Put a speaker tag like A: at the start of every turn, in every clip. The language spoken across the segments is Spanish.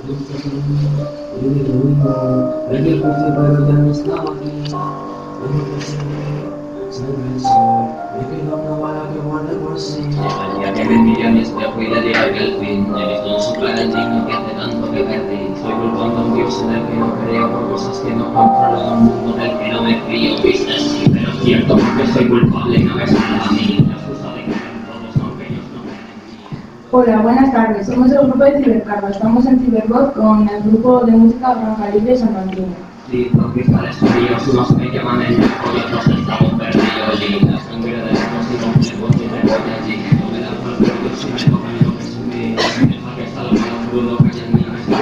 A: Ya que me millones de afuera de aquel fin, eres un suplanantino que hace tanto que perdí. Soy culpando a un dios en el que no creo por cosas que no controlo, un mundo del que no me fío. Viste así, pero es cierto porque soy culpable y no es nada a mí. La excusa de que todos aunque ellos no creen en mí.
B: Hola, buenas tardes. Somos el grupo de Cibercarva. Estamos en Ciberbot con el grupo de música Franja Libre San Antonio.
A: Sí, porque están estudios, unos me llaman el mejor y otros estamos perdidos. Y la sangre de los músicos me pone allí. No me da por el perdido si me tocan lo que subí. Deja que está lo más crudo que hay en mí.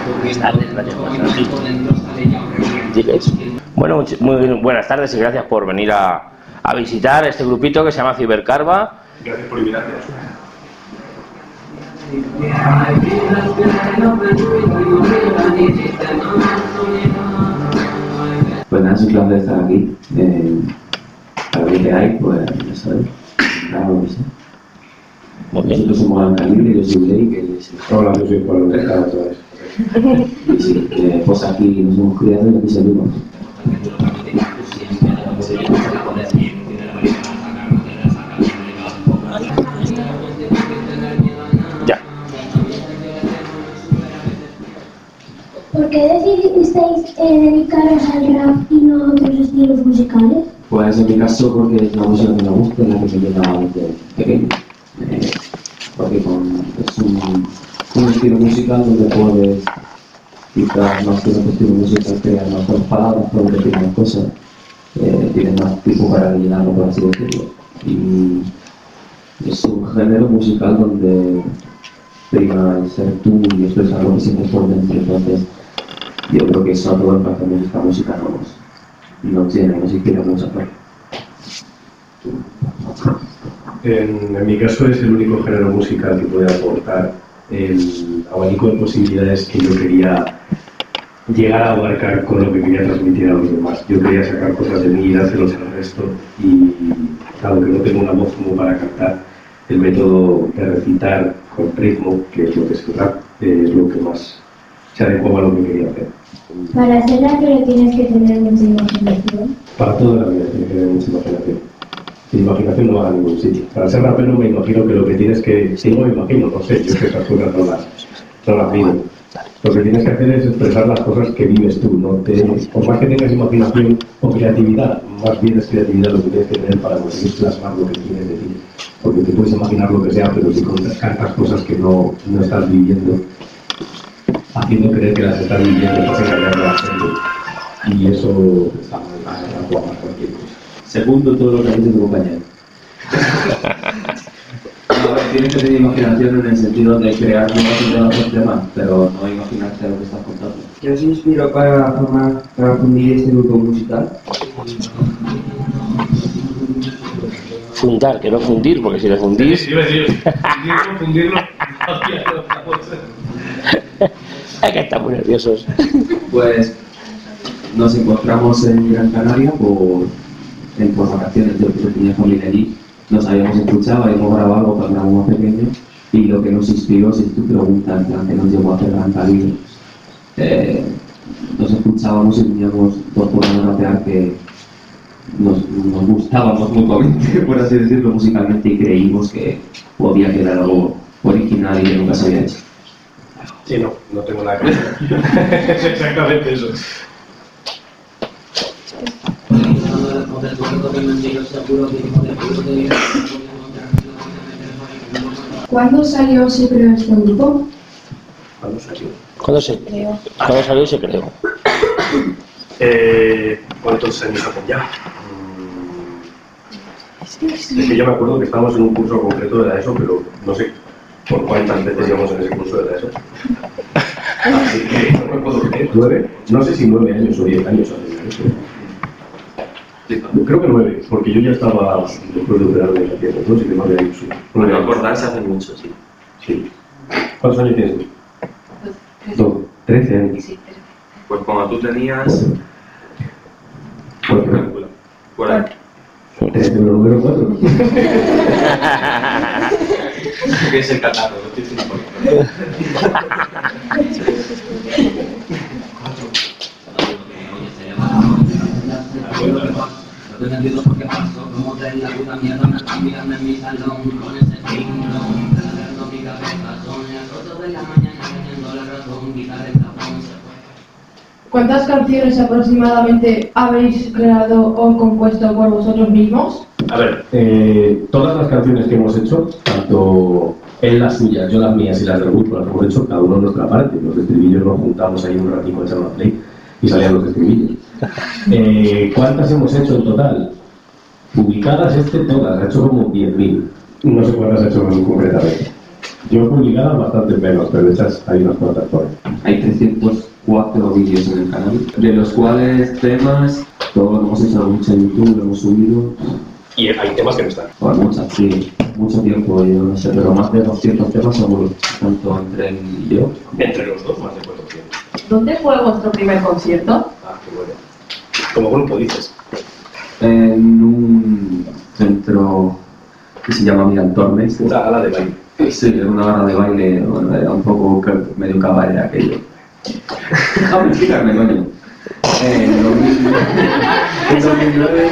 C: Bueno, muy buenas tardes y gracias por venir a visitar este grupito que se llama Cibercarva.
D: Gracias por invitarme.
E: Pues nada, es un placer estar aquí. Para ver qué hay, pues ya sabéis. Claro que sí.
C: Muy bien.
E: Nosotros somos Gran Calibre, yo soy Blake, que es
D: Hola, yo soy Pablo Mercado otra vez.
E: y sí, pues aquí nos hemos criado y aquí salimos.
C: Ya.
F: ¿Por qué decidisteis dedicaros al rap y no a otros estilos musicales?
E: Pues en mi caso porque es la música que me gusta, es la que me llena desde pequeño. Porque es un estilo musical donde puedes, quizás más que otro estilo musical, crear más palabras, puedes decir más cosas, tienes más tiempo para rellenarlo, por así decirlo. Y es un género musical donde prima el ser tú y expresar lo que sientes por dentro. Entonces, yo creo que eso a todos los que hacemos esta música nos inspira mucho.
D: En mi caso es el único género musical que puede aportar el abanico de posibilidades que yo quería llegar a abarcar con lo que quería transmitir a los demás. Yo quería sacar cosas de mí y dárselos al resto y dado que no tengo una voz como para cantar, el método de recitar con ritmo, que es lo que es el rap, es lo que más se adecuaba a lo que quería hacer.
F: Para ser rapero tienes que tener mucha imaginación.
D: Para toda la vida tiene que tener mucha imaginación. Sin imaginación no va a ningún sitio. Para ser rapero me imagino que lo que tienes que... Si no me imagino, no sé, yo que esas cosas no las vivo. Lo que tienes que hacer es expresar las cosas que vives tú. Por más que tengas imaginación o creatividad, más bien es creatividad lo que tienes que tener para conseguir plasmar lo que tienes de ti. Porque te puedes imaginar lo que sea, pero si cantas cosas que no estás viviendo, haciendo creer que las estás viviendo, vas a engañar a la gente. Y eso está mal, a cualquier cosa.
E: Segundo todo lo que ha dicho tu compañero. No, a ver, tienes que tener imaginación en el sentido de crear nuevos de otros temas, pero no imaginarte lo que estás contando.
G: ¿Qué os inspiró para fundir este grupo musical?
C: Fundar, que no fundir, porque si le fundís...
D: Sí, fundirlo.
C: Es que están muy nerviosos.
E: Pues nos encontramos en Gran Canaria por vacaciones. Yo tenía familia allí, nos habíamos escuchado, habíamos grabado algo cuando éramos más pequeños y lo que nos inspiró, si tu pregunta, en plan que nos llevó a hacer Gran Calibre, nos escuchábamos y teníamos dos formas de rapear que nos gustábamos mutuamente, por así decirlo, musicalmente, y creímos que podía quedar algo original y que nunca se había hecho.
D: Sí, no tengo nada que ver. Es exactamente eso.
B: ¿Cuándo salió se creó este grupo?
D: ¿Cuándo salió?
C: ¿Cuándo salió y se creó?
D: ¿Cuántos años hacen ya? Es que yo me acuerdo que estábamos en un curso concreto de la ESO, pero no sé por cuántas veces íbamos en ese curso de la ESO. Así que no me acuerdo qué, 9, no sé si 9 años o 10 años hace eso. Creo que 9, porque yo ya estaba después de operarme en la pierna, no sé qué más había dicho.
E: No me acordarse hace mucho, sí.
D: Sí. ¿Cuántos años tienes tú? 13 años.
E: Pues cuando tú tenías... Por ahí.
D: Pero número 4.
E: ¿Qué es el catarro?
A: mirando en mi salón con ese timbrón, trasladando mi cabeza, son las 8 de la mañana, teniendo la razón, guitarra en tapón, se fue.
B: ¿Cuántas canciones aproximadamente habéis creado o compuesto por vosotros mismos?
D: A ver, todas las canciones que hemos hecho, tanto él las suyas, yo las mías y las del grupo, las hemos hecho cada uno en nuestra parte. Los estribillos nos juntamos ahí un ratito a echar una play y salían los estribillos. ¿Cuántas hemos hecho en total? Publicadas todas, ha hecho como 10.000. No sé cuántas ha hecho concretamente. Yo publicadas bastante menos, pero hechas hay unas cuantas por ahí.
E: Hay 304 vídeos en el canal, de los cuales temas, todo lo que hemos hecho mucho en YouTube, lo hemos subido.
D: Y hay temas que no están.
E: Bueno, muchas, sí, mucho tiempo, yo no sé, pero más de 200 temas seguro, tanto entre él y yo.
D: Entre los dos, más de 400.
B: ¿Dónde fue vuestro primer concierto?
D: Ah, qué bueno. Como grupo, dices.
E: En un centro que se llama Mirantormes.
D: Una gala de baile.
E: Sí, era una barra de baile, bueno, era un poco medio cabaret aquello. Déjame explicarme, coño. En 2009,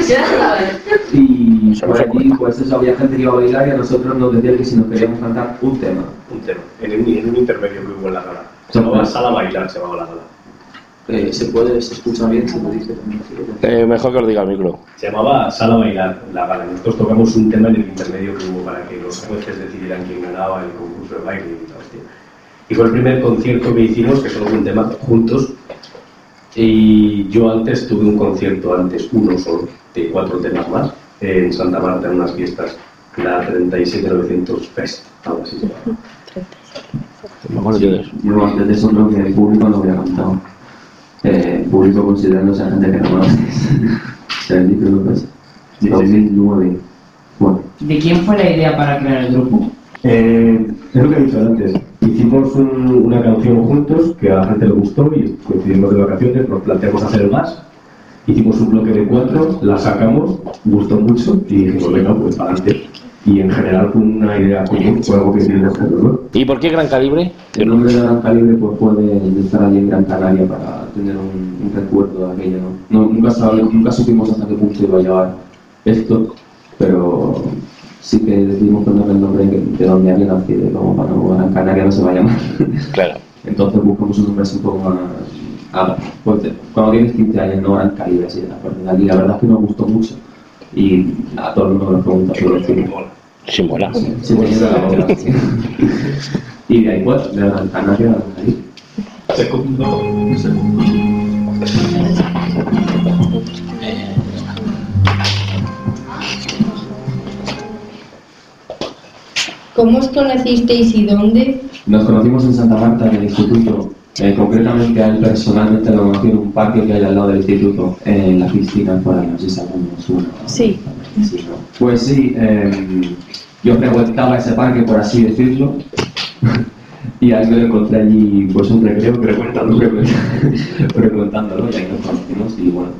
E: y por allí, pues eso, había gente que iba a bailar y a nosotros nos decían que si nos queríamos cantar un tema.
D: Un tema, en un intermedio que hubo en la gala. Se llamaba Sala Bailar, se llamaba la gala.
E: Se escucha bien, se lo dice también.
C: Mejor que os diga el micro.
D: Se llamaba Sala Bailar, la gala. Nosotros tocamos un tema en el intermedio que hubo para que los jueces decidieran quién ganaba el concurso de baile y tal. Y fue el primer concierto que hicimos, que solo fue un tema juntos. Y yo antes tuve un concierto, uno solo, de 4 temas más, en Santa Marta, en unas fiestas, la 37900 Fest, algo así se llama.
E: Yo antes de eso creo que el público no había cantado. El público considerándose a gente que no conoces. O sea, el título pues, 2009. Bueno.
H: ¿De quién fue la idea para crear el grupo?
D: Es lo que he dicho antes. Hicimos una canción juntos que a la gente le gustó y coincidimos de vacaciones, nos planteamos hacer más. Hicimos un bloque de 4, la sacamos, gustó mucho y dijimos, venga, pues para adelante. Y en general fue una idea común, fue algo que hicimos juntos, ¿no?
C: ¿Y por qué Gran Calibre?
E: El nombre de Gran Calibre pues puede estar allí en Gran Canaria para tener un recuerdo de aquello, ¿no? Nunca supimos hasta qué punto iba a llevar esto, pero sí que decidimos ponerle el nombre de donde había nacido, como para no Gran Canaria no se va a llamar.
C: Claro.
E: Entonces buscamos un nombre así un poco más... pues, cuando tienes 15 años, no Gran Calibre, así de la parte de. Y la verdad es que nos gustó mucho. Y a todo el mundo nos pregunta sobre el mola.
C: Sí, mola.
E: Sí, me llena la boca. Y de ahí pues, de Gran Canaria a Gran Calibre.
D: Segundo.
I: ¿Cómo os conocisteis y dónde?
E: Nos conocimos en Santa Marta, en el instituto. Concretamente a él personalmente lo conocí en un parque que hay al lado del instituto, en la piscina, por ahí, no sé si alguno suena.
I: Sí.
E: Sí, ¿no? Pues sí, yo frecuentaba ese parque, por así decirlo, y a él me lo encontré allí, pues un recreo, frecuentándolo, y ahí nos conocimos y bueno.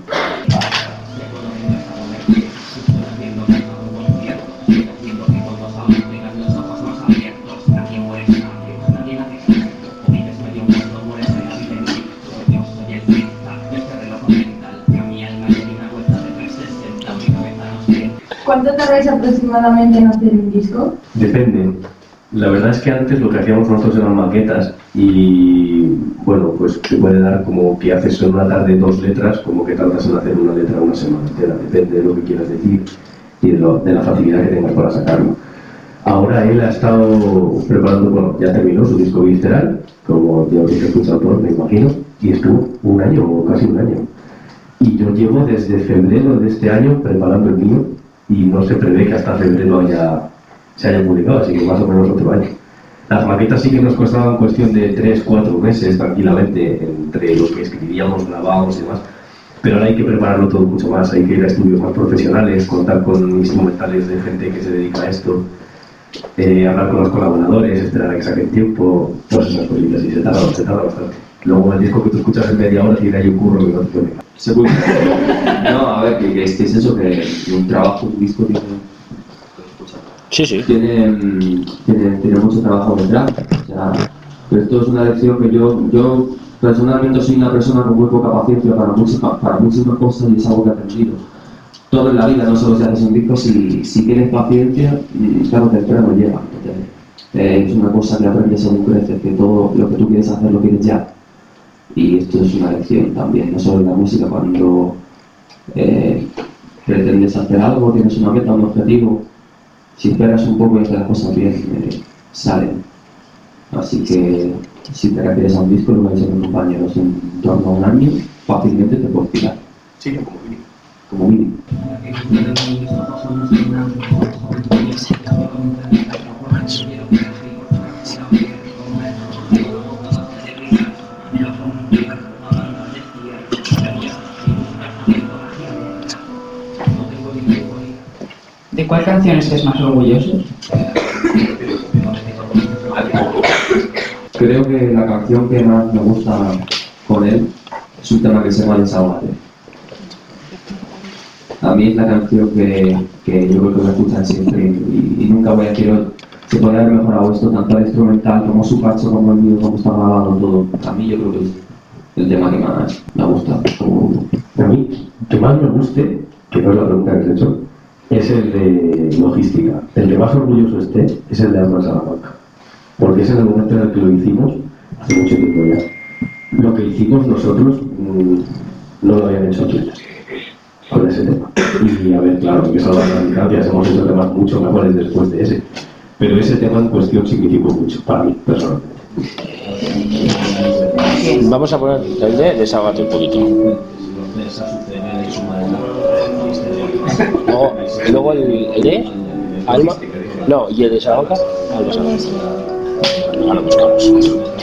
B: ¿Cuánto tardáis aproximadamente en hacer un disco?
D: Depende. La verdad es que antes lo que hacíamos nosotros eran maquetas y bueno, pues se puede dar como que haces en una tarde 2 letras, como que tardas en hacer una letra una semana entera, depende de lo que quieras decir y de la facilidad que tengas para sacarlo. Ahora él ha estado preparando, bueno, ya terminó su disco visceral, como ya habéis escuchado todos, me imagino, y estuvo un año o casi un año. Y yo llevo desde febrero de este año preparando el mío y no se prevé que hasta febrero se haya publicado, así que más o menos otro año. Las maquetas sí que nos costaban cuestión de 3-4 meses tranquilamente, entre lo que escribíamos, grabábamos y demás, pero ahora hay que prepararlo todo mucho más, hay que ir a estudios más profesionales, contar con instrumentales de gente que se dedica a esto, hablar con los colaboradores, esperar a que saquen tiempo, todas esas cositas, y se tarda bastante. Luego el disco que tú escuchas en media hora tiene ahí un curro que no te puede.
E: Seguro. No, a ver, que es eso, que un trabajo, un disco tiene...
C: Sí.
E: Tiene mucho trabajo detrás. O sea, pero esto es una lección que yo personalmente soy una persona con muy poca paciencia para muchísimas cosas y es algo que he aprendido. todo en la vida, no solo si haces un disco, si tienes paciencia, claro, te espera no llega. Es una cosa que aprendes según creces, que todo lo que tú quieres hacer lo quieres ya. Y esto es una lección también, no solo en la música, cuando pretendes hacer algo, tienes una meta, un objetivo, si esperas un poco y haces las cosas bien, salen. Así que si te refieres a un disco, lo que dicen mis compañeros, en torno a un año, fácilmente te puedes tirar.
D: Sí, como mínimo.
E: Como mínimo.
H: ¿De cuál canción estés más orgulloso?
E: Creo que la canción que más me gusta con él es un tema que se llama Desahógate. A mí es la canción que yo creo que me escuchan siempre y nunca voy a decir se podría haber mejorado esto, tanto el instrumental como su cacho, como el mío, como está grabado, todo. A mí yo creo que es el tema que más me gusta.
D: A mí, que más me guste, que no es la pregunta que has hecho, es el de logística. El que más orgulloso esté es el de Armas Salamanca. Porque es en el momento en el que lo hicimos, hace mucho tiempo ya. Lo que hicimos nosotros no lo habían hecho aquí, con ese tema. Y a ver, claro, que salvan las distancias, hemos hecho temas mucho mejores después de ese. Pero ese tema en cuestión significó mucho para mí, personalmente.
C: Vamos a poner el de Desahógate un poquito. Luego el de Alma. No, y el de Desahógate. Ahora buscamos.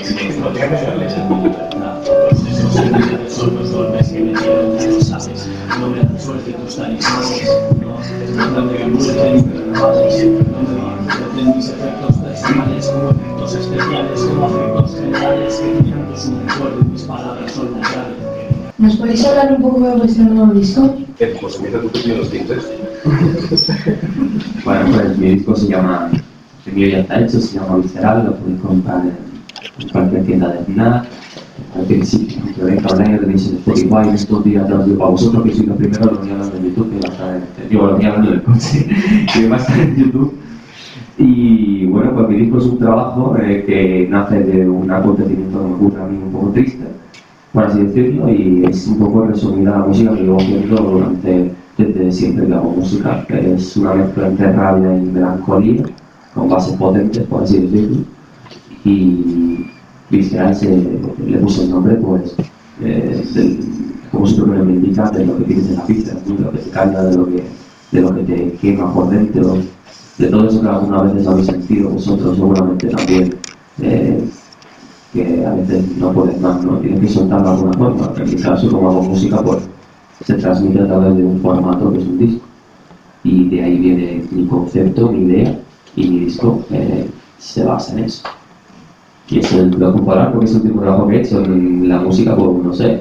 B: ¿Nos podéis hablar un poco de vuestro nuevo disco?
D: Pues empieza tú y los tintes.
E: Bueno, pues mi disco se llama, el mío ya está hecho, se llama Visceral, lo podéis comprar en cualquier tienda de FNAC. Al principio, que veis que online tenéis en Spotify, estos días os digo para vosotros que sois los primeros, lo voy a hablar en YouTube, que va a estar lo voy a hablar en el coche, que va a estar en YouTube. Y bueno, pues mi disco es un trabajo que nace de un acontecimiento que me ocurre a mí un poco triste, por así decirlo, y es un poco resumida la música que llevo haciendo desde siempre que hago música, que es una mezcla entre rabia y melancolía, con bases potentes, por así decirlo. Y Visceral le puse el nombre, pues, como su propio nombre indica, de lo que tienes en la pista, de lo que te calla, de lo que te quema por dentro, de todo eso que alguna vez habéis sentido vosotros, seguramente también, que a veces no puedes más, ¿no? Tienes que soltarlo de alguna forma. En mi caso, como hago música, pues se transmite a través de un formato que es un disco. Y de ahí viene mi concepto, mi idea, y mi disco se basa en eso. Y eso lo compararlo porque es el último trabajo que he hecho en la música, pues no sé.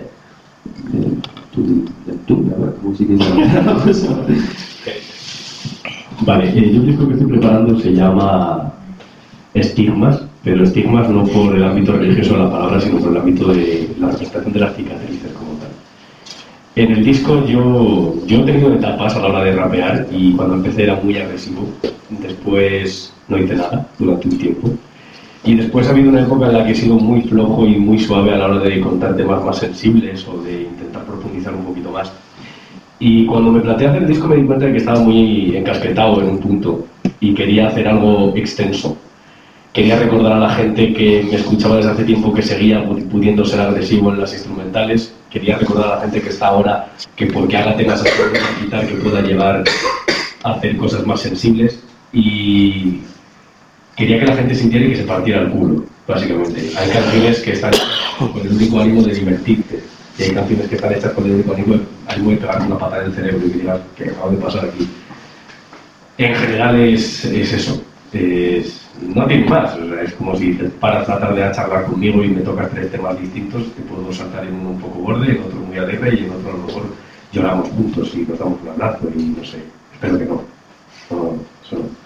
D: Vale, yo el disco que estoy preparando se llama Estigmas, pero estigmas no por el ámbito religioso de la palabra, sino por el ámbito de la representación de las cicatrices como tal. En el disco yo he tenido etapas a la hora de rapear y cuando empecé era muy agresivo, después no hice nada durante un tiempo. Y después ha habido una época en la que he sido muy flojo y muy suave a la hora de contar temas más sensibles o de intentar profundizar un poquito más. Y cuando me planteé hacer el disco me di cuenta de que estaba muy encasquetado en un punto y quería hacer algo extenso. Quería recordar a la gente que me escuchaba desde hace tiempo que seguía pudiendo ser agresivo en las instrumentales. Quería recordar a la gente que está ahora que porque haga temas así que pueda llevar a hacer cosas más sensibles. Y quería que la gente sintiera y que se partiera el culo, básicamente. Hay canciones que están con el único ánimo de divertirte. Y hay canciones que están hechas con el único ánimo de pegarte una patada en el cerebro y que digas, ¿qué acaba de pasar aquí? En general es eso. No tiene más. O sea, es como si para tratar de charlar conmigo y me tocas 3 temas distintos, te puedo saltar en uno un poco borde, en otro muy alegre y en otro a lo mejor lloramos juntos y nos damos un abrazo y no sé. Espero que no. No, eso no.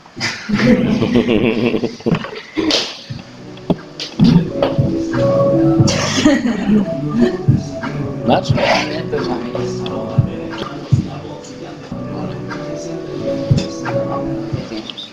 C: ¿Más?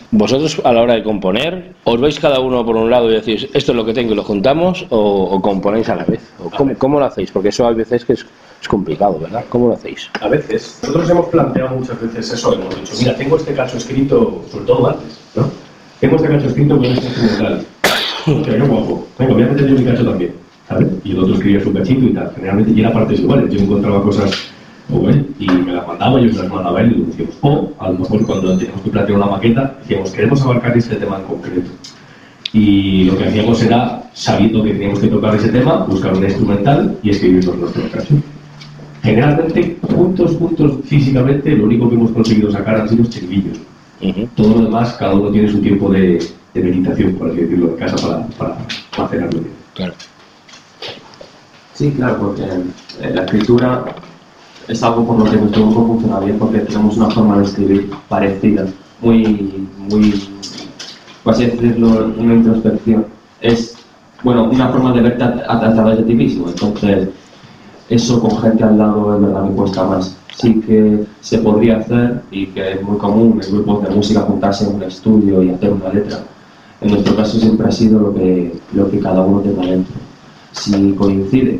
C: Vosotros a la hora de componer, ¿os veis cada uno por un lado y decís esto es lo que tengo y lo juntamos o componéis a la vez? ¿O cómo lo hacéis? Porque eso hay veces que es complicado, ¿verdad? ¿Cómo lo hacéis?
D: A veces. Nosotros hemos planteado muchas veces eso, hemos dicho, mira, tengo este cacho escrito, sobre todo antes, ¿no? Tengo este cacho escrito con este instrumental. Hostia, qué guapo. Venga, voy a meter yo mi cacho también, ¿sabes? Y el otro escribía su cachito y tal. Generalmente y era partes iguales. Yo encontraba cosas y me las mandaba, yo se las mandaba a él y lo decíamos. O, a lo mejor, cuando teníamos que plantear una maqueta, decíamos, queremos abarcar este tema en concreto. Y lo que hacíamos era, sabiendo que teníamos que tocar ese tema, buscar un instrumental y escribirnos nuestros cachos. Generalmente, juntos, físicamente, lo único que hemos conseguido sacar han sido los chiquillos. Todo lo demás, cada uno tiene su tiempo de meditación, por así decirlo, en casa para hacer algo.
C: Claro.
E: Sí, claro, porque la escritura es algo por lo que nuestro grupo funciona bien, porque tenemos una forma de escribir parecida, muy, por así decirlo, una introspección. Es, bueno, una forma de verte a través de ti mismo, entonces eso con gente al lado es verdad que cuesta más. Sí que se podría hacer y que es muy común en grupos de música juntarse en un estudio y hacer una letra. En nuestro caso siempre ha sido lo que cada uno tenga dentro. Si coincide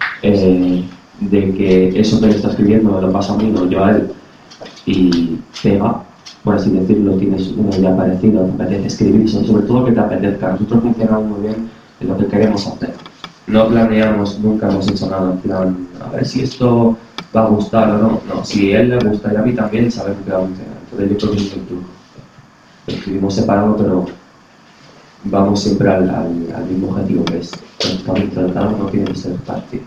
E: de que eso que él está escribiendo me lo pasa a mí, no yo a él, y pega, por así decirlo, tienes una idea parecida, te apetece escribir, sobre todo que te apetezca. Nosotros funcionamos muy bien en lo que queremos hacer. No planeamos, nunca hemos hecho nada en plan, a ver si esto va a gustar o no. No, si a él le gusta y a mí también, sabemos que va a funcionar. Entonces yo creo que es el truco. Escribimos separado, pero vamos siempre al mismo objetivo, que es tratar, no tiene que ser fácil.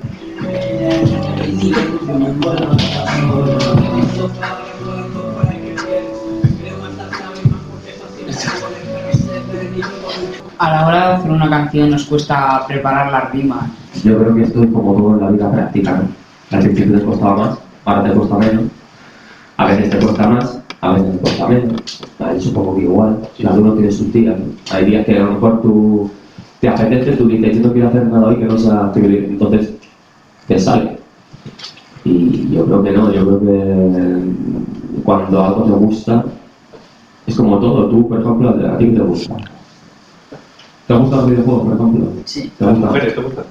H: A la hora de hacer una canción nos cuesta preparar las rimas.
E: Yo creo que esto es como todo en la vida práctica, ¿no? Al principio te costaba más, ahora te cuesta menos. A veces te cuesta más, a veces te cuesta menos. Yo supongo que igual, cada uno tiene sus días, ¿no? Hay días que a lo mejor tú te apetece, tú dices, yo no quiero hacer nada hoy que no sea escribir, entonces te sale. Y yo creo que no, yo creo que cuando algo te gusta, es como todo. Tú, por ejemplo, ¿a ti qué te gusta? ¿Te gustan los videojuegos, por ejemplo?
H: Sí.
E: ¿Te gustan?
D: ¿Mujeres te gustan?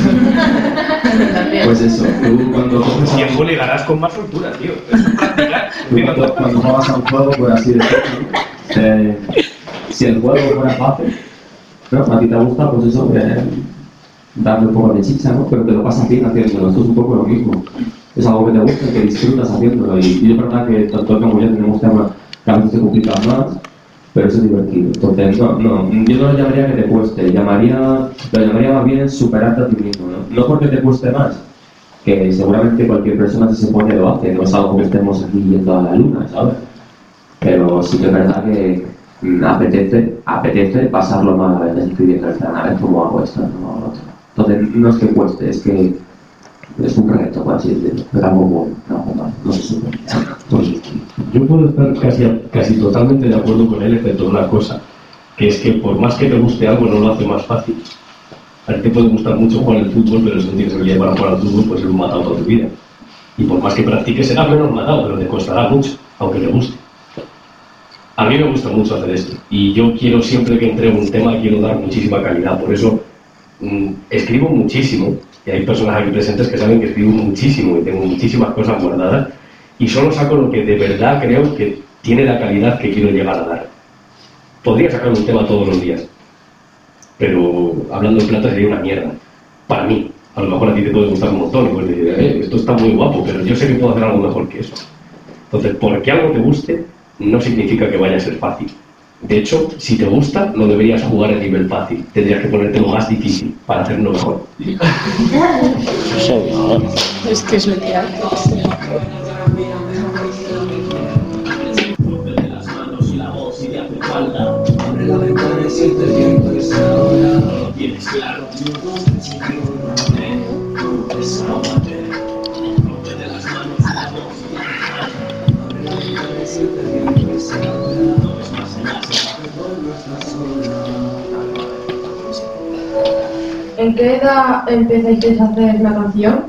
E: Pues eso, tú cuando coges
D: Tiempo le ganarás con más soltura, tío.
E: cuando juegas a un juego, por así decirlo, si el juego fuera fácil, ¿no? A ti te gusta, pues eso, darle un poco de chicha, ¿no? Pero te lo pasas bien haciéndolo. Esto es un poco lo mismo. Es algo que te gusta, que disfrutas haciéndolo. Y es verdad que tanto como yo tenemos temas que a veces te complican más, pero eso es divertido. Entonces, yo no lo llamaría que te cueste, lo llamaría más bien superarte a ti mismo, ¿no? No porque te cueste más, que seguramente cualquier persona si se pone lo hace, no es algo que estemos aquí yendo a la luna, ¿sabes? Pero sí que es verdad que apetece pasarlo mal a veces escribiendo el plan, a ver cómo hago esto, cómo hago lo otro. Entonces, no es que cueste, es que es un reto, por así decirlo, pero algo bueno, algo mal, no se supone.
D: Yo puedo estar casi totalmente de acuerdo con él, excepto una cosa, que es que por más que te guste algo, no lo hace más fácil. A ti te puede gustar mucho jugar al fútbol, pero si no tienes habilidad para jugar al fútbol, pues ser un matado toda tu vida. Y por más que practiques, serás menos matado, pero te costará mucho, aunque te guste. A mí me gusta mucho hacer esto, y yo quiero siempre que entrego un tema, quiero dar muchísima calidad, por eso escribo muchísimo, y hay personas aquí presentes que saben que escribo muchísimo y tengo muchísimas cosas guardadas, y solo saco lo que de verdad creo que tiene la calidad que quiero llegar a dar. Podría sacar un tema todos los días, pero hablando en plata sería una mierda, para mí. A lo mejor a ti te puede gustar un montón y puedes decir, esto está muy guapo, pero yo sé que puedo hacer algo mejor que eso. Entonces, porque algo te guste, no significa que vaya a ser fácil. De hecho, si te gusta, no deberías jugar a nivel fácil. Tendrías que ponerte lo más difícil para hacerlo mejor.
I: Es que es lo que hace.
A: Abre la ventana y siente el viento que se ahora. Lo tienes claro. Desahógate. Rómpete las manos y la voz. Abre la ventana y siente el viento que se ahora. No ves más en casa. No estás sola.
B: ¿En qué edad empezáis a hacer la canción?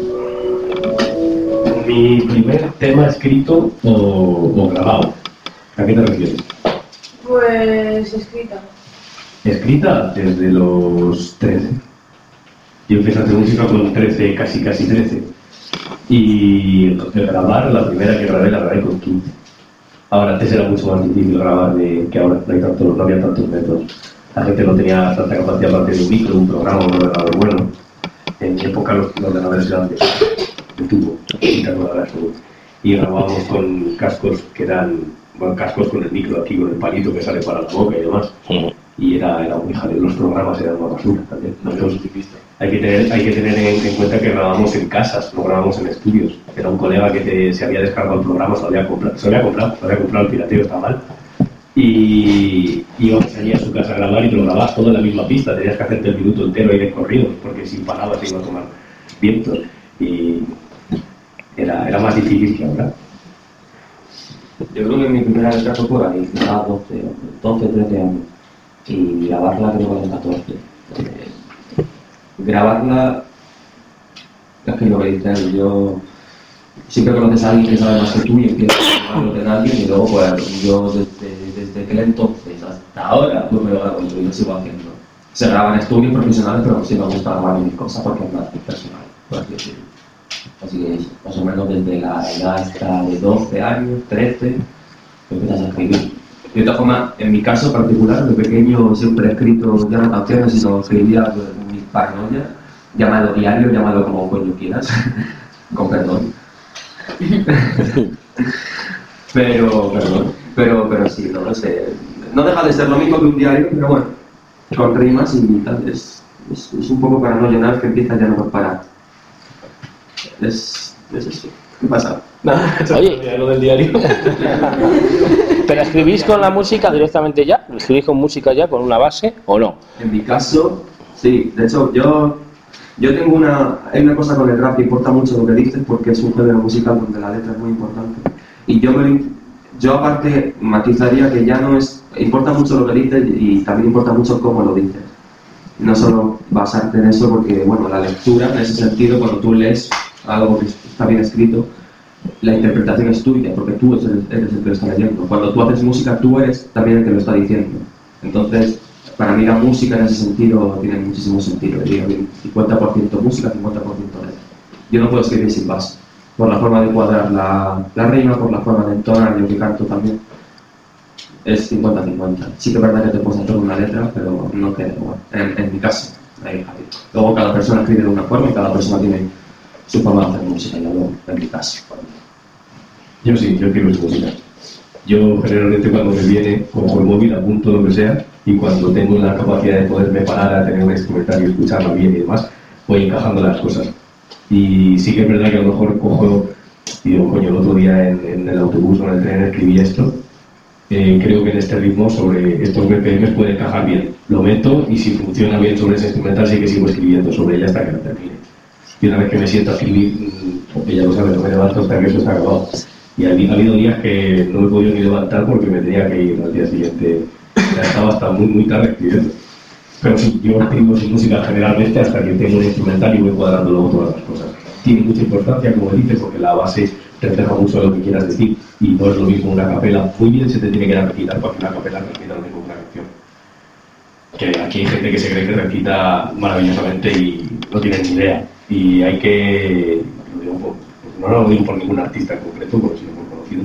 D: Mi primer tema escrito o grabado. ¿A qué te refieres?
B: Pues escrita.
D: Escrita desde los 13. Yo empecé a hacer música con 13, casi 13. Y grabar, la primera que grabé la grabé con 15. Ahora, antes era mucho más difícil grabar que ahora, no había tantos métodos. La gente no tenía tanta capacidad para hacer un micro, un programa, un ordenador bueno. En mi época los ordenadores grandes, de tubo, y grabábamos con cascos que eran, bueno, cascos con el micro aquí, con el palito que sale para la boca y demás. Y era muy jaleo, los programas eran una basura también. Hay que tener en cuenta que grabamos en casas, no grabamos en estudios. Era un colega que se había descargado el programa, se lo había comprado, el pirateo está mal. Y íbamos allí a su casa a grabar y te lo grababas todo en la misma pista, tenías que hacerte el minuto entero ahí de corrido, porque si parabas se iba a tomar vientos. Y era más difícil que ahora.
E: Yo creo que mi primera letra fue por ahí, a 12, 13 años. Y grabarla creo que a los 14. Grabarla, es que lo que dices, yo siempre conoces a alguien que sabe más que tú y empiezas a hablar de alguien y luego pues yo desde aquel entonces hasta ahora pues me lo grabo y lo sigo haciendo. Se graban estudios profesionales, pero sí me gusta grabar mis cosas porque es más personal, por así decirlo. Así que más o menos desde la edad hasta de 12 años, 13, empiezas a escribir. De otra forma, en mi caso particular, de pequeño siempre he escrito ya no canciones, sino escribía mi paranoia, llámalo diario, llámalo como coño quieras, con perdón. pero sí, no sé, no deja de ser lo mismo que un diario, pero bueno, con rimas y tal, es un poco para no llenar que empieza ya no por parar. Es eso. ¿Qué pasa?
C: Nada, oye,
D: lo del diario.
C: ¿Pero escribís con la música directamente ya? ¿Escribís con música ya, con una base o no?
E: En mi caso, sí. De hecho, yo tengo hay una cosa con el rap que importa mucho lo que dices porque es un género musical donde la letra es muy importante. Y yo aparte matizaría que ya no es... Importa mucho lo que dices y también importa mucho cómo lo dices. No solo basarte en eso porque, bueno, la lectura, en ese sentido, cuando tú lees algo que está bien escrito, la interpretación es tuya, porque tú eres el que lo está leyendo. Cuando tú haces música, tú eres también el que lo está diciendo. Entonces, para mí la música en ese sentido tiene muchísimo sentido. Digo, 50% música, 50% letra. Yo no puedo escribir sin base, por la forma de cuadrar la rima, por la forma de entonar, yo que canto también. Es 50-50. Sí que es verdad que te puedes hacer una letra, pero no queda igual. En mi caso, ahí. Luego cada persona escribe de una forma y cada persona tiene su forma de hacer música, y luego en mi caso.
D: Yo sí, yo quiero música. Yo generalmente cuando me viene, cojo el móvil, apunto lo que sea, y cuando tengo la capacidad de poderme parar a tener un instrumentario y escucharlo bien y demás, voy encajando las cosas. Y sí que es verdad que a lo mejor cojo y digo, coño, el otro día en el autobús o en el tren escribí esto. Creo que en este ritmo sobre estos BPMs puede encajar bien. Lo meto y si funciona bien sobre ese instrumental sí que sigo escribiendo sobre ella hasta que lo termine. Y una vez que me siento a escribir, porque ya lo sabes, no me levanto hasta que eso está acabado. Y ha habido días que no me he podido ni levantar porque me tenía que ir al día siguiente. Ya estaba hasta muy tarde escribiendo. Pero sí, yo escribo sin música generalmente hasta que tengo un instrumental y voy cuadrando luego todas las cosas. Tiene mucha importancia, como dices, porque la base refleja mucho de lo que quieras decir y no es lo mismo una capela. Muy bien se te tiene que recitar porque una capela recita lo mismo que una canción. Que aquí hay gente que se cree que recita maravillosamente y no tienen ni idea. Y hay que... no lo digo por ningún artista en concreto, porque son muy conocidos.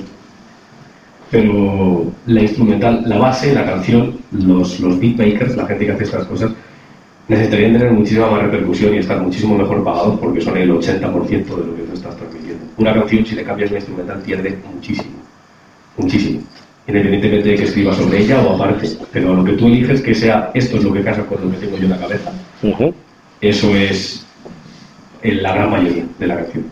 D: Pero la instrumental, la base, la canción, los beatmakers, la gente que hace estas cosas, necesitarían tener muchísima más repercusión y estar muchísimo mejor pagados porque son el 80% de lo que tú estás transmitiendo. Una canción, si le cambias la instrumental, pierde muchísimo. Muchísimo. Independientemente de que escribas sobre ella o aparte. Pero lo que tú eliges que sea esto es lo que casa con lo que tengo yo en la cabeza. Eso es la gran mayoría de la canción.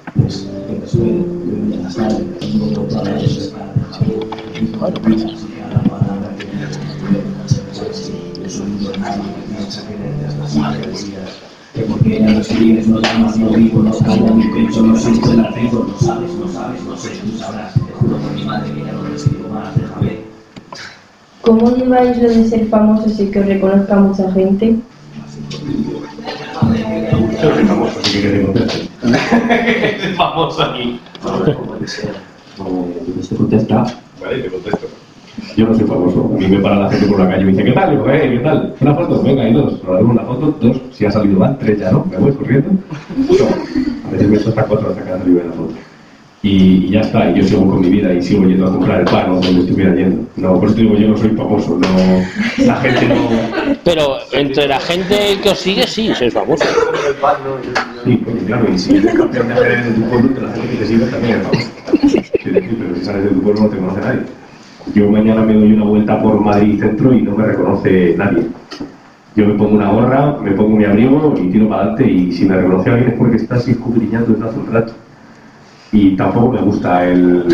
A: Que porque ella no escribes, no llamas, no vivo, no calla mi pecho, no siento el arreglo, no sabes, no sé, tú sabrás, te juro por mi madre que ya no escribo más, déjame.
B: ¿Cómo lleváis lo de ser famosos y que os reconozca mucha gente?
D: Soy famoso, así que te contesto.
C: Es famoso aquí.
E: ¿Te contesta?
D: Vale, te contesto. Yo no soy famoso. A mí me para la gente por la calle y me dice, ¿qué tal? Digo, ¿qué tal? ¿Una foto? Venga, hay dos. Nos haremos una foto, dos. Si ha salido mal, tres ya no. Me voy corriendo. No. A veces me hasta cuatro hasta que ha salido la foto. Y ya está, y yo sigo con mi vida y sigo yendo a comprar el pan o donde estuviera yendo. No, por eso digo, yo no soy famoso, no, la gente no...
C: Pero entre la gente que os sigue, sí, sois famosos.
D: Sí, coño, claro, y si eres campeón de ajedrez de tu pueblo, la gente que te sigue también es famosa. Pero si sales de tu pueblo no te conoce nadie. Yo mañana me doy una vuelta por Madrid Centro y no me reconoce nadie. Yo me pongo una gorra, me pongo mi abrigo y tiro para adelante, y si me reconoce alguien es porque está así escudriñando desde hace un rato. Y tampoco me gusta el...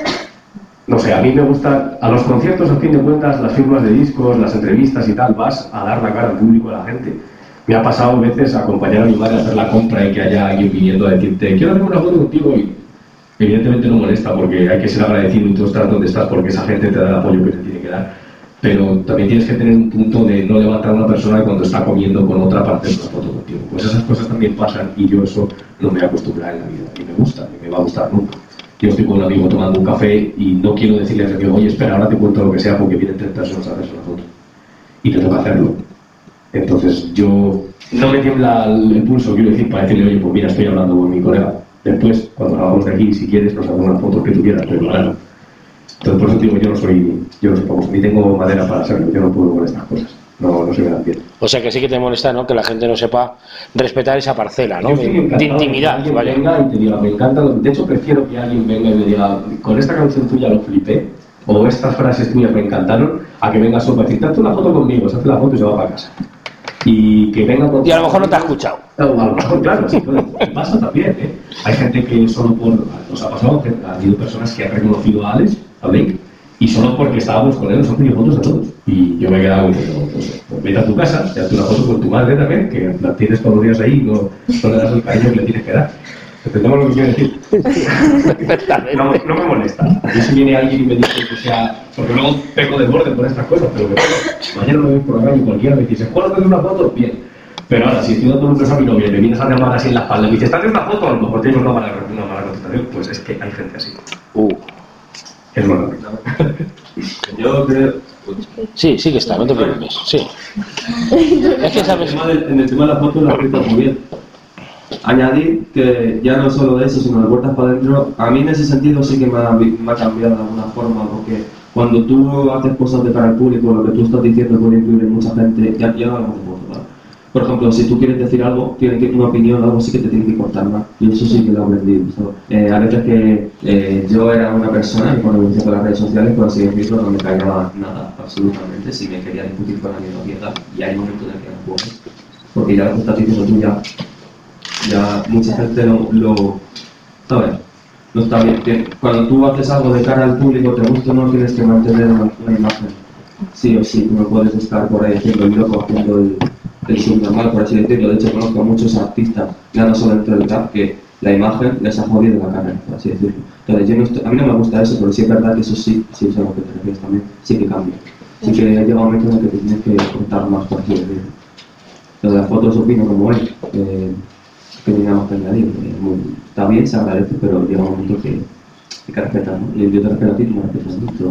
D: No sé, a mí me gusta... A los conciertos, a fin de cuentas, las firmas de discos, las entrevistas y tal, vas a dar la cara al público, a la gente. Me ha pasado veces acompañar a mi madre a hacer la compra y que haya alguien viniendo a decirte, quiero hacer una foto contigo, y evidentemente no molesta porque hay que ser agradecido y tú estás donde estás porque esa gente te da el apoyo que te tiene que dar. Pero también tienes que tener un punto de no levantar a una persona cuando está comiendo con otra parte de una foto contigo. Pues esas cosas también pasan y yo eso no me voy a acostumbrar en la vida. Y me gusta, ni me va a gustar nunca. Yo estoy con un amigo tomando un café y no quiero decirle a mi amigo, oye, espera, ahora te cuento lo que sea porque vienen 30 personas a hacerse una foto. Y te toca hacerlo. Entonces yo no me tiembla el pulso, quiero decir, para decirle, oye, pues mira, estoy hablando con mi colega. Después, cuando salgamos de aquí, si quieres, nos hacemos una foto que tú quieras, pero claro. Entonces, por eso digo, yo no soy famoso, ni tengo madera para serlo, yo no puedo con estas cosas, no se me dan bien.
C: O sea que sí que te molesta, ¿no? Que la gente no sepa respetar esa parcela, ¿no? De intimidad,
D: que
C: ¿vale?
D: Venga y te diga, me encanta, de hecho prefiero que alguien venga y me diga, con esta canción tuya lo flipé, o estas frases tuyas me encantaron, a que venga solo para decir, hazte una foto conmigo, se hace la foto y se va para casa. Y que venga con...
C: Y a lo mejor no te ha escuchado.
D: A lo mejor, claro, sí, pasa también, ¿eh? Hay gente que solo por... Nos ha pasado que ha habido personas que han reconocido a Alex, a Blake, y solo porque estábamos con él nos han pedido fotos a todos. Y yo me he quedado diciendo, pues vete a tu casa, te haz una foto con tu madre también, que la tienes todos los días ahí y no le das el cariño que le tienes que dar. ¿Entendemos lo que quiero decir? No me molesta. A mí si viene alguien y me dice que sea... Porque luego peco de borde por estas cosas, pero que mañana me voy por la calle y cualquiera me dice, ¿puedo hacer una foto? Bien. Pero ahora, si estoy dando un beso a mi novia y me vienes a llamar así en la espalda y me dices, ¿estás haciendo una foto? A lo mejor tienes una mala contestación. Pues es que hay gente así. Es bueno.
J: Yo creo...
C: Sí que está, no te preocupes. Sí. Es que sabes...
J: En el tema de la foto lo has escrito muy bien. Añadir que ya no solo de eso, sino de puertas para adentro, a mí en ese sentido sí que me ha cambiado de alguna forma, porque cuando tú haces cosas de cara al público, lo que tú estás diciendo puede influir en mucha gente, ya no hablamos de foto, ¿vale? Por ejemplo, si tú quieres decir algo, tienes que una opinión, algo sí que te tiene que cortar más, y eso sí que lo he aprendido. A veces que yo era una persona que cuando inicié con las redes sociales, por así decirlo, no me callaba nada, absolutamente, si me quería discutir con alguien, no quería, y hay momentos en el que no puedes, porque ya lo que estás diciendo tú ya mucha gente ¿sabes? No está bien. Cuando tú haces algo de cara al público, te gusta o no, tienes que mantener una imagen. Sí o sí, no puedes estar por ahí haciendo el loco, haciendo el subnormal, por así decirlo. De hecho, conozco a muchos artistas, ya no solo dentro del rap, que la imagen les ha jodido la carrera, por así decirlo. Entonces, a mí no me gusta eso, pero sí es verdad que eso sí es a lo que te refieres también, sí que cambia. Sí que llega un momento en el que te tienes que contar más, por así decirlo. Lo de las fotos opino como él. Que tengamos que añadir. Está bien, se agradece, pero llega un momento que hay que respetar, ¿no? Y yo te respeto a ti, tú me respetas a mí, pero...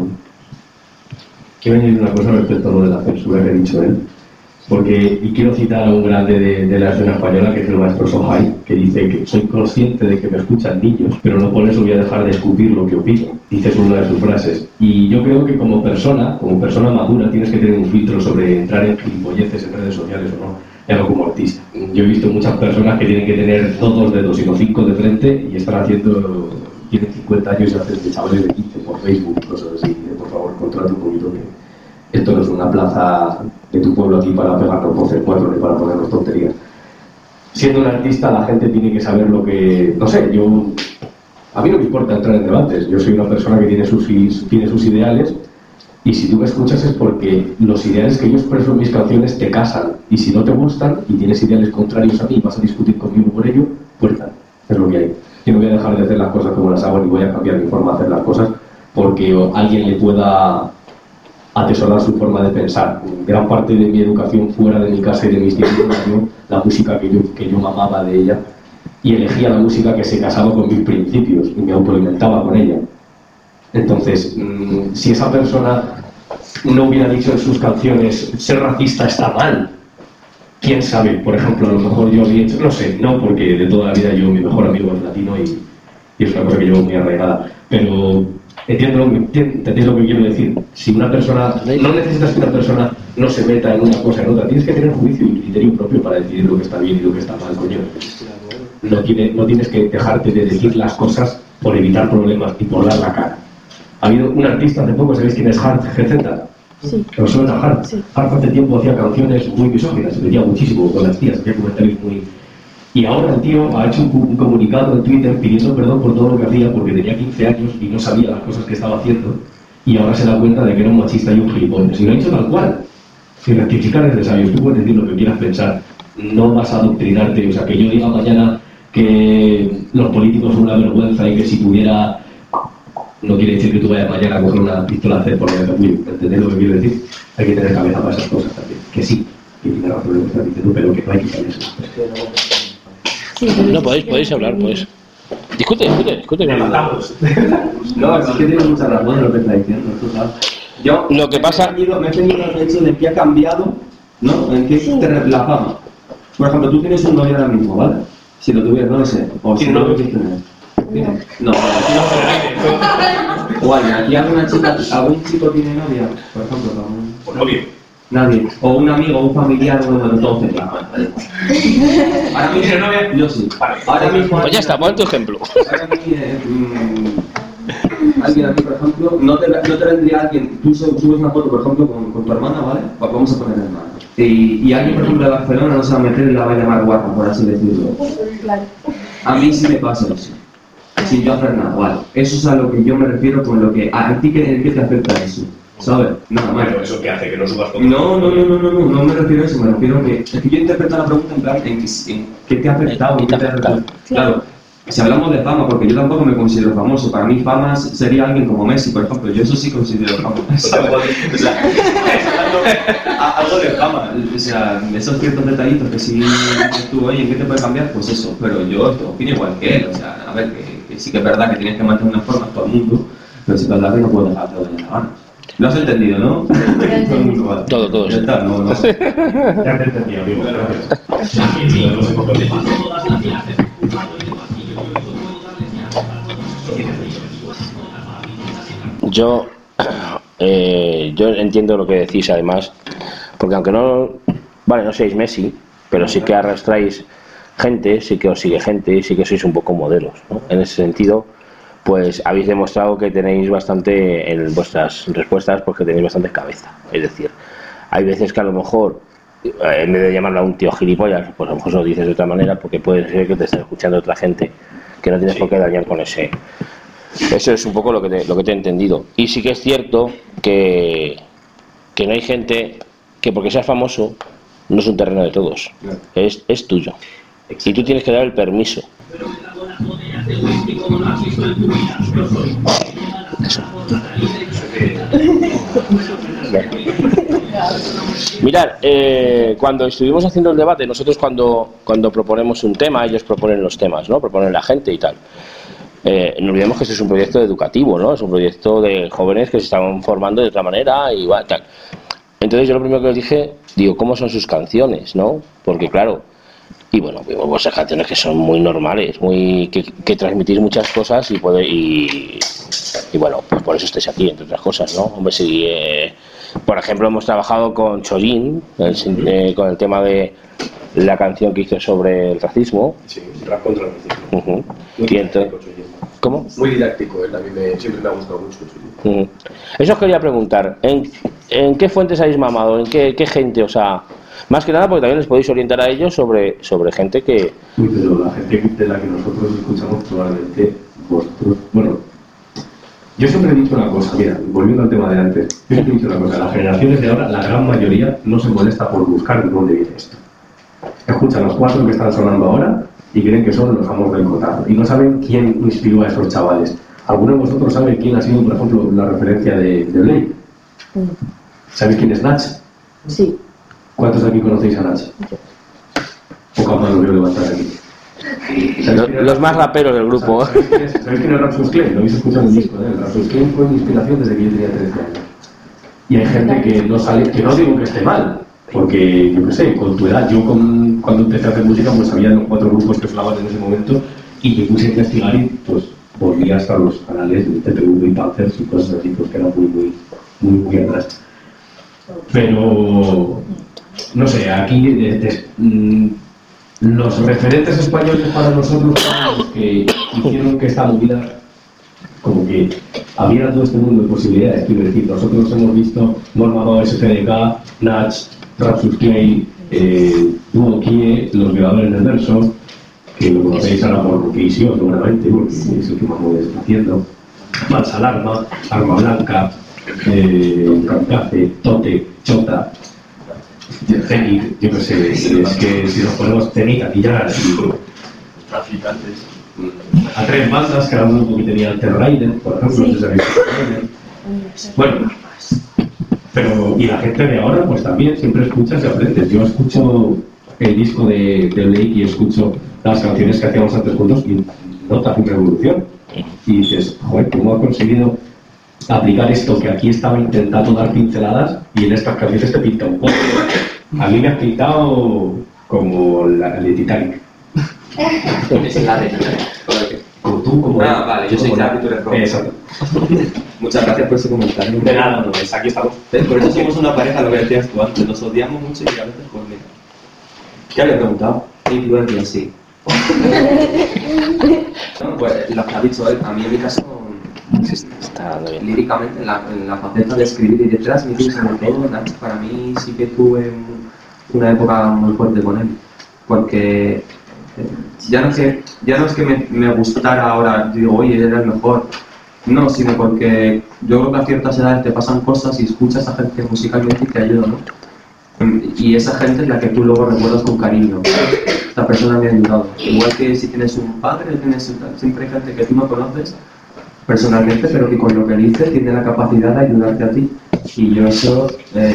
D: Quiero añadir una cosa respecto a lo de la censura que ha dicho él, porque, y quiero citar a un grande de la escena española, que es el maestro Sohai, que dice que soy consciente de que me escuchan niños, pero no por eso voy a dejar de escupir lo que opino. Dice es una de sus frases. Y yo creo que como persona madura, tienes que tener un filtro sobre entrar en gilipolleces en redes sociales o no. Algo como artista. Yo he visto muchas personas que tienen que tener 2 dedos y no 5 de frente y están haciendo, tienen 50 años y hacen de chavales de 15 por Facebook, cosas así. Por favor, controlate un poquito que esto no es una plaza de tu pueblo aquí para pegarnos por C4 ni para ponernos tonterías. Siendo un artista, la gente tiene que saber lo que... No sé, a mí no me importa entrar en debates. Yo soy una persona que tiene sus ideales. Y si tú me escuchas es porque los ideales que yo expreso en mis canciones te casan. Y si no te gustan y tienes ideales contrarios a mí y vas a discutir conmigo por ello, pues es lo que hay. Yo no voy a dejar de hacer las cosas como las hago ni voy a cambiar mi forma de hacer las cosas porque alguien le pueda atesorar su forma de pensar. Gran parte de mi educación fuera de mi casa y de mi instituto nació la música que yo mamaba de ella y elegía la música que se casaba con mis principios y me autoalimentaba con ella. Entonces, si esa persona no hubiera dicho en sus canciones ser racista está mal. ¿Quién sabe? Por ejemplo, a lo mejor yo había hecho, no sé, no, porque de toda la vida yo, mi mejor amigo es latino y es una cosa que llevo muy arraigada, pero entiendo lo que quiero decir. Si una persona, no necesitas que una persona no se meta en una cosa en otra, tienes que tener juicio y criterio propio para decidir lo que está bien y lo que está mal, coño. No tienes que dejarte de decir las cosas por evitar problemas y por dar la cara. Ha habido un artista hace poco, ¿sabéis quién es Hart GZ?
B: Sí.
D: ¿Os suena Hart?
B: Sí.
D: Hart hace tiempo hacía canciones muy misóginas, se metía muchísimo con las tías, hacía comentarios muy... Y ahora el tío ha hecho un comunicado en Twitter pidiendo perdón por todo lo que hacía porque tenía 15 años y no sabía las cosas que estaba haciendo y ahora se da cuenta de que era un machista y un gilipollas. Y lo ha hecho tal cual. Si rectificar es de sabios, tú puedes decir lo que quieras pensar, no vas a adoctrinarte. O sea, que yo diga mañana que los políticos son una vergüenza y que si pudiera... No quiere decir que tú vayas mañana a coger una pistola C por ¿entendés lo que quiero decir? Hay que tener cabeza para esas cosas también. Que sí, que tiene razón lo que estás diciendo, pero que no hay que quitar eso.
C: No, podéis hablar, pues. Discute.
D: Me matamos.
J: No, es que tiene mucha razón en lo que está diciendo, tú sabes. Yo
C: lo que pasa...
J: me he ceñido al hecho de que ha cambiado, ¿no? En qué la fama. Por ejemplo, tú tienes un novio ahora mismo, ¿vale? Si lo tuvieras, no lo sé. O si no lo quieres tener. No, o aquí alguna chica, algún chico tiene novia, por ejemplo,
D: o novio.
J: Nadie, o un amigo, un familiar, uno de los dos. Ahora mismo tiene novia, yo sí. Ahora mismo.
C: Pues ya está, pon tu ejemplo.
J: Ahora mismo, alguien aquí, por ejemplo, no te vendría alguien, tú subes una foto, por ejemplo, con tu hermana, ¿vale? Vamos a poner hermana. Y alguien, por ejemplo, de Barcelona no se va a meter y la va a llamar guapa, por así decirlo.
B: Claro.
J: A mí sí me pasa eso. Sin yo hacer nada, vale. Eso es a lo que yo me refiero con lo que... ¿A ti en qué te afecta eso? ¿Sabes? Nada más.
D: Bueno, ¿eso qué hace? ¿Que no subas fotos?
J: No me refiero a eso, me refiero a que... Es que yo interpreto la pregunta en plan, en qué te ha afectado, ¿Qué te ha afectado? Claro. Si hablamos de fama, porque yo tampoco me considero famoso, para mí fama sería alguien como Messi, por ejemplo, yo eso sí considero fama. O sea, algo de fama, o sea, esos ciertos detallitos que si tú, oye, ¿en qué te puede cambiar? Pues eso, pero yo opino igual que él, o sea, a ver, que sí que es verdad que tienes que mantener una forma a todo el mundo, pero sí que es verdad que no puedo dejar de doña la gana. ¿Lo has entendido, no?
C: Todo.
J: Ya está, no.
D: Ya te he entendido, amigo, gracias.
C: Yo entiendo lo que decís, además, porque aunque no seáis Messi, pero sí que arrastráis gente, sí que os sigue gente y sí que sois un poco modelos, ¿no? En ese sentido, pues habéis demostrado que tenéis bastante en vuestras respuestas, porque tenéis bastante cabeza. Es decir, hay veces que a lo mejor, en vez de llamarlo a un tío gilipollas, pues a lo mejor lo dices de otra manera, porque puede ser que te esté escuchando otra gente que no tienes por qué dañar con ese. Eso es un poco lo que te he entendido. Y sí que es cierto que no hay gente que porque seas famoso no es un terreno de todos, es tuyo. Y tú tienes que dar el permiso. Eso. Mirad, cuando estuvimos haciendo el debate, nosotros cuando proponemos un tema, ellos proponen los temas, ¿no? Proponen la gente y tal. No olvidemos que este es un proyecto educativo, ¿no? Es un proyecto de jóvenes que se estaban formando de otra manera y igual, tal. Entonces yo lo primero que les dije, digo, ¿cómo son sus canciones, no? Porque claro, y bueno, vimos vuestras canciones que son muy normales, que transmitís muchas cosas y bueno, pues por eso estáis aquí, entre otras cosas, ¿no? Hombre, si, por ejemplo, hemos trabajado con Chollín, con el tema de la canción que hizo sobre el racismo.
D: Sí, rap contra el racismo.
C: Y entonces, ¿cómo?
D: Muy didáctico, a mí siempre me ha gustado mucho.
C: Eso os quería preguntar, ¿en qué fuentes habéis mamado? ¿En qué gente? O sea, más que nada porque también les podéis orientar a ellos sobre gente que...
D: Uy, pero la gente de la que nosotros escuchamos probablemente vosotros... Bueno, yo siempre he dicho una cosa, mira, volviendo al tema de antes, yo siempre he dicho una cosa, las generaciones de ahora, la gran mayoría, no se molesta por buscar de dónde viene esto. Escuchan los 4 que están sonando ahora y creen que son los amos del cotarro. Y no saben quién inspiró a esos chavales. ¿Alguno de vosotros sabe quién ha sido, por ejemplo, la referencia de Blade? ¿Sabéis quién es Nach?
B: Sí.
D: ¿Cuántos de aquí conocéis a Nach? Poca más lo veo levantar aquí.
C: Los más raperos del grupo.
D: ¿Sabéis quién es Rapsus Clay? Lo habéis escuchado en el disco, ¿eh? Rapsus Clay fue mi inspiración desde que yo tenía 13 años. y hay gente que no sale, que no digo que esté mal, porque yo qué sé, con tu edad, yo cuando empecé a hacer música pues había los 4 grupos que sonaban en ese momento y me puse a investigar y pues volví hasta los canales de TPV y Panthers y cosas así, pues que eran muy atrás. Pero no sé, aquí los referentes españoles para nosotros fueron los que hicieron que esta movida como que abriera todo este mundo de posibilidades. Quiero decir, nosotros hemos visto Mormagao, SFDK, Natch, Rapsus Clay, Duo Kie, Los Violadores del Verso, que lo conocéis ahora por Keisio, seguramente, porque es el que más mueve está haciendo. Falsa Alarma, Arma Blanca, Kamikaze, Tote, Chota, Zenith, yo qué sé, es que si nos ponemos Zenith aquí ya traficantes. A 3 bandas, cada uno que tenía el Terrorider, por ejemplo, no sé si habéis visto. Bueno, pero y la gente de ahora, pues también siempre escuchas y aprendes. Yo escucho el disco de Blake y escucho las canciones que hacíamos antes juntos y notas una evolución. Y dices, joder, ¿cómo ha conseguido aplicar esto que aquí estaba intentando dar pinceladas y en estas canciones te pinta un poco? A mí me ha pintado como la de Titanic.
J: Es la de Titanic.
D: Como tú, como
J: él. Vale, yo soy Jack y tú eres Rob.
D: Exacto.
J: Muchas gracias por ese comentario.
D: De nada, no, aquí estamos.
J: Por eso somos una pareja, lo que decías tú antes. Nos odiamos mucho y a veces pues mira. ¿Qué había preguntado? Influencia, sí. No, pues lo que ha dicho él, a mí en mi caso, líricamente, en la faceta de escribir y de transmitir sobre todo, para mí sí que tuve una época muy fuerte con él. Porque ya no es que me gustara ahora, digo, oye, era el mejor. No, sino porque yo creo que a ciertas edades te pasan cosas y escuchas a gente musicalmente y te ayuda, ¿no? Y esa gente es la que tú luego recuerdas con cariño. Esta persona me ha ayudado. Igual que si tienes un padre, siempre hay gente que tú no conoces personalmente, pero que con lo que dice tiene la capacidad de ayudarte a ti. Y yo eso,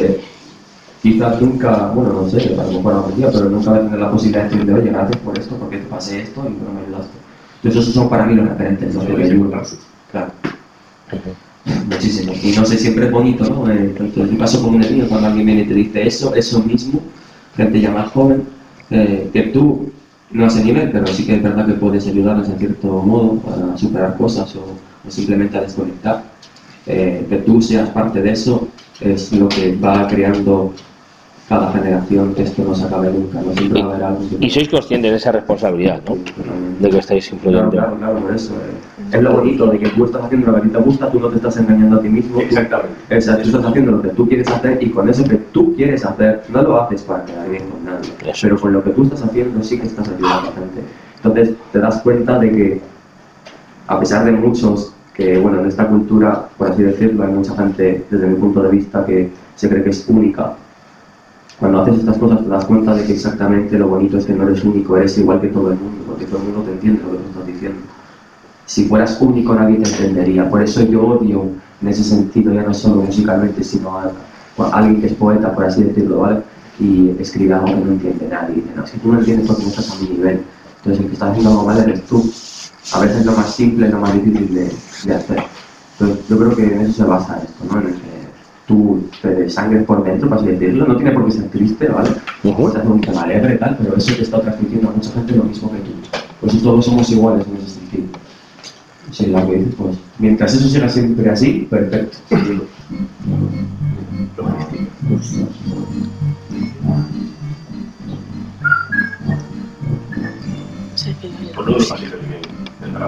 J: quizás nunca, bueno, no sé, a lo mejor algún día, pero nunca voy a tener la posibilidad de decirte, oye, gracias por esto, porque te pasé esto y no me ayudaste. Entonces esos son para mí los referentes, los que me ayudan. Claro. Muchísimo. Y no sé, siempre es bonito, ¿no? Tanto en mi caso como en el mío, cuando alguien viene y te dice eso mismo, gente ya más joven, que tú no a ese nivel, pero sí que es verdad que puedes ayudarles en cierto modo a superar cosas o simplemente a desconectar. Que tú seas parte de eso es lo que va creando cada generación, que esto no se acabe nunca, no siempre va a haber algo.
C: Y sois conscientes de esa responsabilidad, ¿no? De que estáis influyendo.
J: Claro, por eso. Es lo bonito de que tú estás haciendo lo que a ti te gusta, tú no te estás engañando a ti mismo.
D: Exactamente.
J: O sea, tú estás haciendo lo que tú quieres hacer y con eso que tú quieres hacer, no lo haces para quedar bien con nadie. Eso. Pero con lo que tú estás haciendo sí que estás ayudando a la gente. Entonces te das cuenta de que, a pesar de muchos, que bueno, en esta cultura, por así decirlo, hay mucha gente, desde mi punto de vista, que se cree que es única. Cuando haces estas cosas te das cuenta de que exactamente lo bonito es que no eres único, eres igual que todo el mundo, porque todo el mundo te entiende lo que tú estás diciendo. Si fueras único nadie te entendería, por eso yo odio en ese sentido, ya no solo musicalmente, sino a alguien que es poeta, por así decirlo, ¿vale? Y escribe algo que no entiende nadie, dice, no, si tú no entiendes porque no estás a mi nivel, entonces el que está haciendo algo mal eres tú. A veces es lo más simple, lo más difícil de hacer. Entonces yo creo que en eso se basa esto, ¿no? En el que tú te desangres por dentro, para así decirlo, no tiene por qué ser triste, ¿vale? Puedes hacer un tema alegre y tal, pero eso te está transmitiendo a mucha gente lo mismo que tú. Pues todos somos iguales en ese sentido. Si la que dices, pues, mientras eso siga siempre así, perfecto.
D: Por lo fácil que tendrá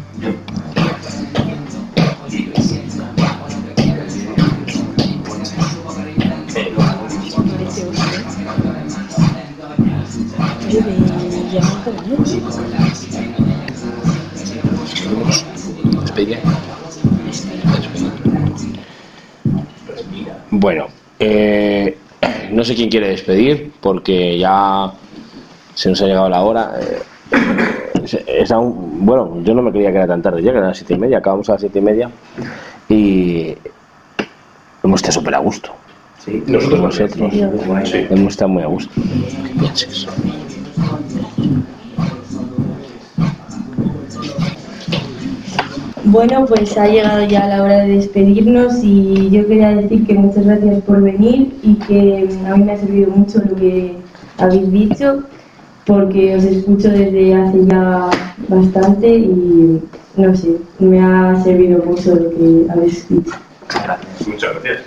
C: Bueno, no sé quién quiere despedir porque ya se nos ha llegado la hora. Bueno, yo no me creía que era tan tarde, ya que eran las 7:30, acabamos a las 7:30 y hemos estado súper a gusto.
D: Sí, nosotros
C: hemos estado muy a gusto. ¿Qué piensas?
K: Bueno, pues ha llegado ya la hora de despedirnos y yo quería decir que muchas gracias por venir y que a mí me ha servido mucho lo que habéis dicho, porque os escucho desde hace ya bastante y no sé, me ha servido mucho lo que habéis dicho.
D: Gracias. Muchas gracias.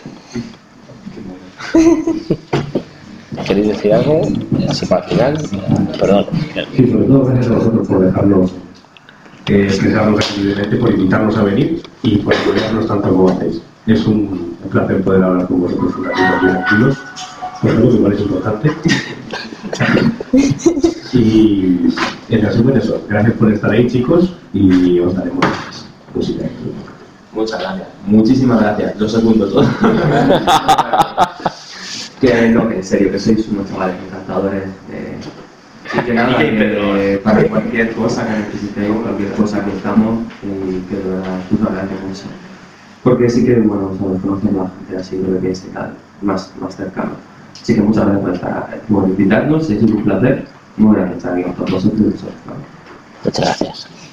C: ¿Queréis decir algo? Sí, para el final. Perdón.
D: Sí, sobre todo gracias a vosotros por dejarnos expresarnos aquí libremente, por invitarnos a venir y por apoyarnos tanto como hacéis. Es un placer poder hablar con vosotros un ratito aquí tranquilos, por algo que igual es importante. Y en resumen eso, gracias por estar ahí, chicos, y os daremos música.
J: Muchas gracias, muchísimas gracias, lo segundo todo. Que no, que en serio, que sois unos chavales encantadores. Y que nada, para cualquier cosa que necesitéis, cualquier cosa que estamos, que de verdad os agradezco mucho. Porque sí que, bueno, sabes, conocer a la gente así, creo que es más cercano. Así que muchas gracias por invitarnos, es un placer. Muy gracias, estar aquí con todos vosotros.
C: Muchas gracias.